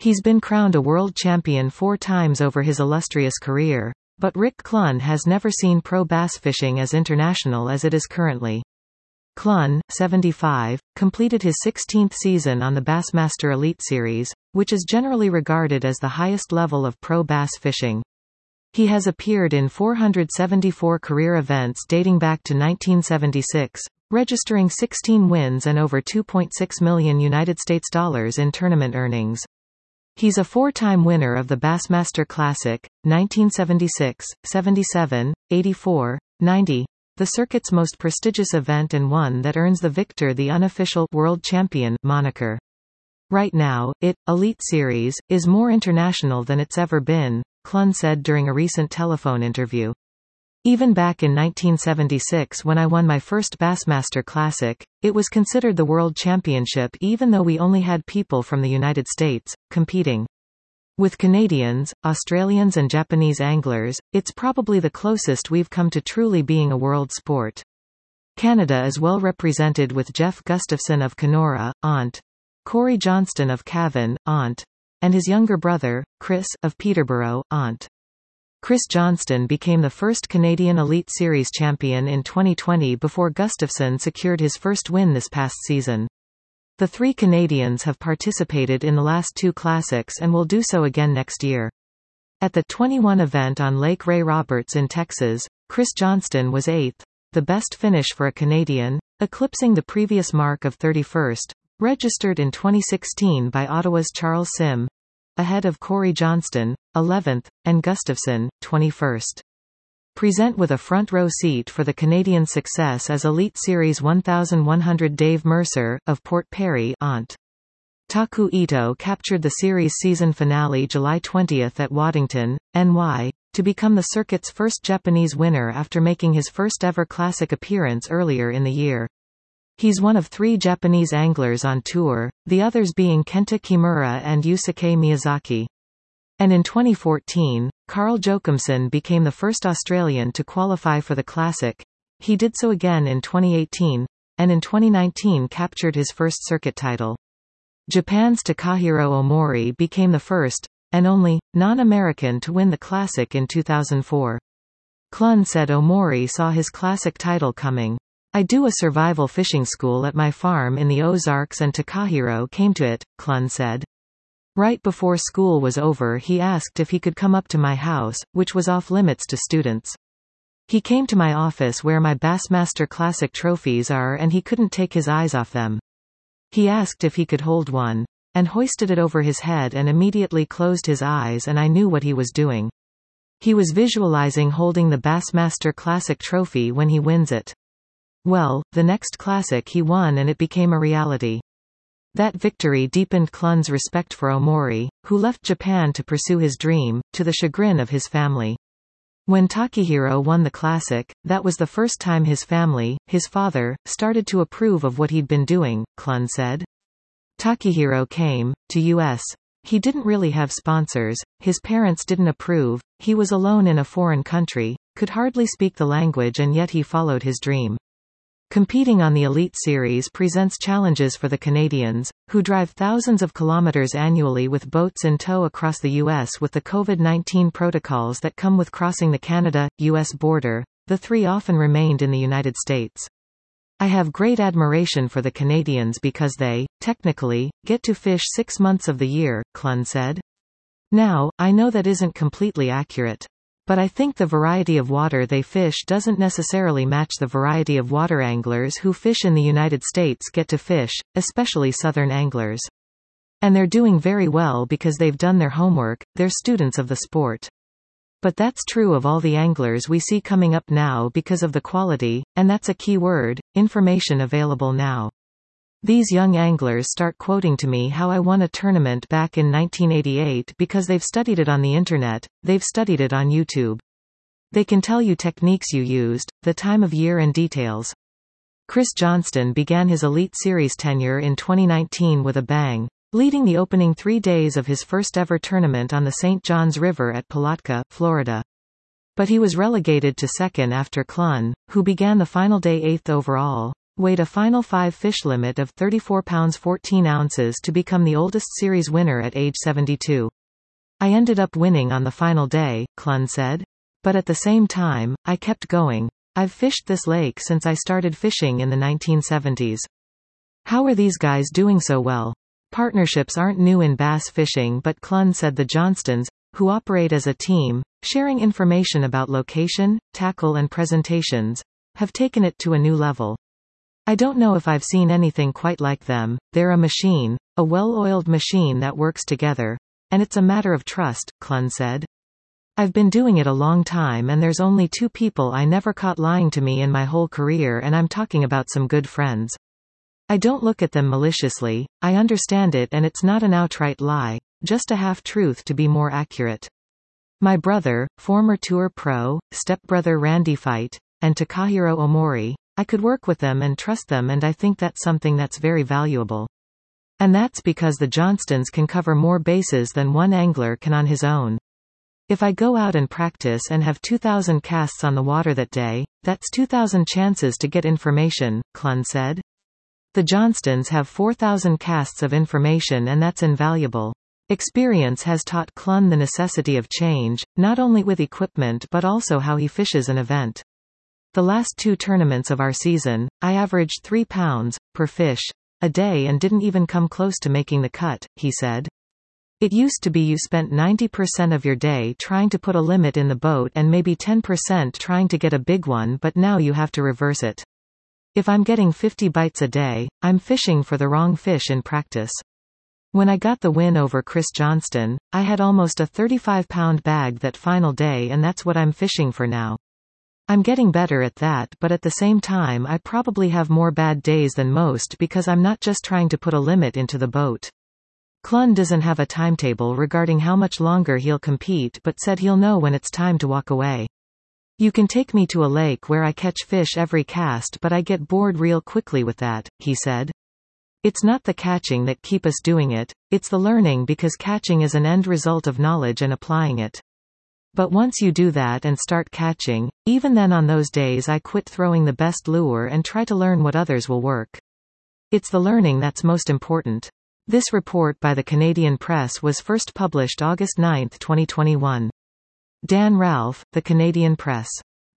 He's been crowned a world champion 4 times over his illustrious career, but Rick Clunn has never seen pro bass fishing as international as it is currently. Clunn, 75, completed his 16th season on the Bassmaster Elite Series, which is generally regarded as the highest level of pro bass fishing. He has appeared in 474 career events dating back to 1976, registering 16 wins and over $2.6 million in tournament earnings. He's a 4-time winner of the Bassmaster Classic, 1976, 77, 84, 90, the circuit's most prestigious event and one that earns the victor the unofficial world champion moniker. Right now, Elite Series, is more international than it's ever been, Clunn said during a recent telephone interview. Even back in 1976 when I won my first Bassmaster Classic, it was considered the World Championship even though we only had people from the United States competing. With Canadians, Australians and Japanese anglers, it's probably the closest we've come to truly being a world sport. Canada is well represented with Jeff Gustafson of Kenora, Aunt. Corey Johnston of Cavan, Aunt. And his younger brother, Chris, of Peterborough, Aunt. Chris Johnston became the first Canadian Elite Series champion in 2020 before Gustafson secured his first win this past season. The 3 Canadians have participated in the last 2 classics and will do so again next year. At the 21 event on Lake Ray Roberts in Texas, Chris Johnston was 8th, the best finish for a Canadian, eclipsing the previous mark of 31st, registered in 2016 by Ottawa's Charles Sim, ahead of Corey Johnston, 11th, and Gustafson, 21st. Present with a front row seat for the Canadian success as Elite Series 1100 Dave Mercer, of Port Perry, Aunt. Taku Ito captured the series season finale July 20 at Waddington, NY, to become the circuit's first Japanese winner after making his first ever classic appearance earlier in the year. He's one of 3 Japanese anglers on tour, the others being Kenta Kimura and Yusuke Miyazaki. And in 2014, Carl Jochumsen became the first Australian to qualify for the Classic. He did so again in 2018, and in 2019 captured his first circuit title. Japan's Takahiro Omori became the first, and only, non-American to win the Classic in 2004. Clunn said Omori saw his Classic title coming. I do a survival fishing school at my farm in the Ozarks and Takahiro came to it, Clunn said. Right before school was over he asked if he could come up to my house, which was off limits to students. He came to my office where my Bassmaster Classic trophies are and he couldn't take his eyes off them. He asked if he could hold one, and hoisted it over his head and immediately closed his eyes and I knew what he was doing. He was visualizing holding the Bassmaster Classic trophy when he wins it. Well, the next Classic he won and it became a reality. That victory deepened Clunn's respect for Omori, who left Japan to pursue his dream, to the chagrin of his family. When Takahiro won the Classic, that was the first time his family, his father, started to approve of what he'd been doing, Clunn said. Takahiro came to US. He didn't really have sponsors, his parents didn't approve, he was alone in a foreign country, could hardly speak the language and yet he followed his dream. Competing on the Elite Series presents challenges for the Canadians, who drive thousands of kilometers annually with boats in tow across the U.S. with the COVID-19 protocols that come with crossing the Canada-U.S. border. The 3 often remained in the United States. I have great admiration for the Canadians because they, technically, get to fish 6 months of the year, Clunn said. Now, I know that isn't completely accurate. But I think the variety of water they fish doesn't necessarily match the variety of water anglers who fish in the United States get to fish, especially southern anglers. And they're doing very well because they've done their homework, they're students of the sport. But that's true of all the anglers we see coming up now because of the quality, and that's a key word, information available now. These young anglers start quoting to me how I won a tournament back in 1988 because they've studied it on the internet, they've studied it on YouTube. They can tell you techniques you used, the time of year and details. Chris Johnston began his Elite Series tenure in 2019 with a bang, leading the opening 3 days of his first ever tournament on the St. Johns River at Palatka, Florida. But he was relegated to second after Clunn, who began the final day 8th overall, weighed a final 5-fish limit of 34 pounds 14 ounces to become the oldest series winner at age 72. I ended up winning on the final day, Clunn said. But at the same time, I kept going. I've fished this lake since I started fishing in the 1970s. How are these guys doing so well? Partnerships aren't new in bass fishing, but Clunn said the Johnstons, who operate as a team, sharing information about location, tackle and presentations, have taken it to a new level. I don't know if I've seen anything quite like them. They're a machine, a well-oiled machine that works together. And it's a matter of trust, Clunn said. I've been doing it a long time and there's only 2 people I never caught lying to me in my whole career, and I'm talking about some good friends. I don't look at them maliciously, I understand it, and it's not an outright lie, just a half-truth to be more accurate. My brother, former tour pro, stepbrother Randy Fight, and Takahiro Omori, I could work with them and trust them, and I think that's something that's very valuable. And that's because the Johnstons can cover more bases than one angler can on his own. If I go out and practice and have 2,000 casts on the water that day, that's 2,000 chances to get information, Clunn said. The Johnstons have 4,000 casts of information, and that's invaluable. Experience has taught Clunn the necessity of change, not only with equipment but also how he fishes an event. The last 2 tournaments of our season, I averaged 3 pounds per fish a day and didn't even come close to making the cut, he said. It used to be you spent 90% of your day trying to put a limit in the boat and maybe 10% trying to get a big one, but now you have to reverse it. If I'm getting 50 bites a day, I'm fishing for the wrong fish in practice. When I got the win over Chris Johnston, I had almost a 35-pound bag that final day, and that's what I'm fishing for now. I'm getting better at that, but at the same time I probably have more bad days than most because I'm not just trying to put a limit into the boat. Clunn doesn't have a timetable regarding how much longer he'll compete, but said he'll know when it's time to walk away. You can take me to a lake where I catch fish every cast, but I get bored real quickly with that, he said. It's not the catching that keep us doing it, it's the learning, because catching is an end result of knowledge and applying it. But once you do that and start catching, even then on those days I quit throwing the best lure and try to learn what others will work. It's the learning that's most important. This report by the Canadian Press was first published August 9, 2021. Dan Ralph, The Canadian Press.